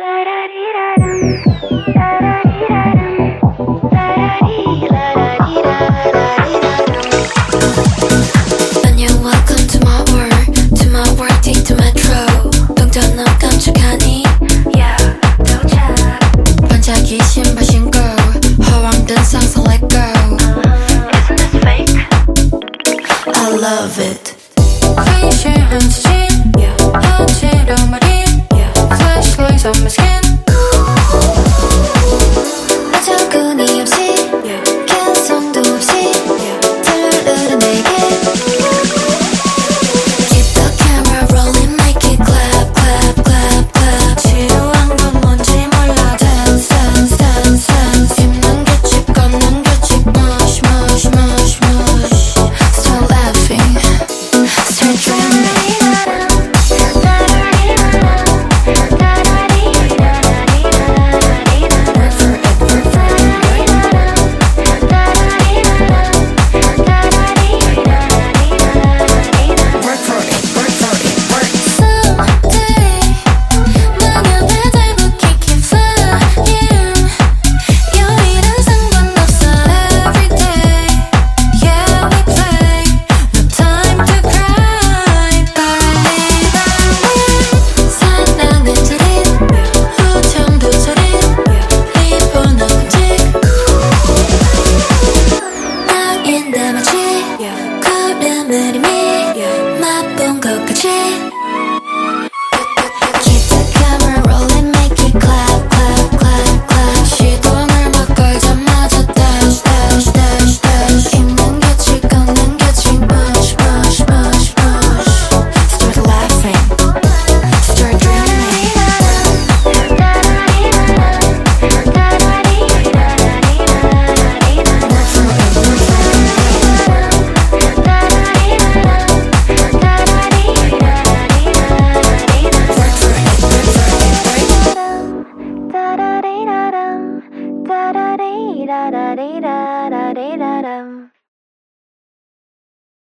welcome to my world, take to metro. 동전 너 깜찍하니? Yeah, 도착. 반짝이 신발 신고 허황된 상상 let go. Isn't this fake? I love it. Facial skin, 어지러운 머리, flashlights on my skin. 어처구니 없이, 개성도 없이, 들르르 내게. Keep the camera rolling, make it clap, clap, clap, clap. 지루한 건 뭔지 몰라. Dance, dance, dance, dance. 입는 규칙, 걷는 규칙. Mush, mush, mush, mush. Start laughing, start dreaming. Keep the camera rolling, make it clap, clap, clap, clap. 시동을 막 걸자마자 dash, dash, dash, dash. 입는 규칙, 걷는 규칙. Mush, mush, mush, mush. Start laughing, start dreaming. Da da dee da dum, da da dee da da dee da da dee da dum.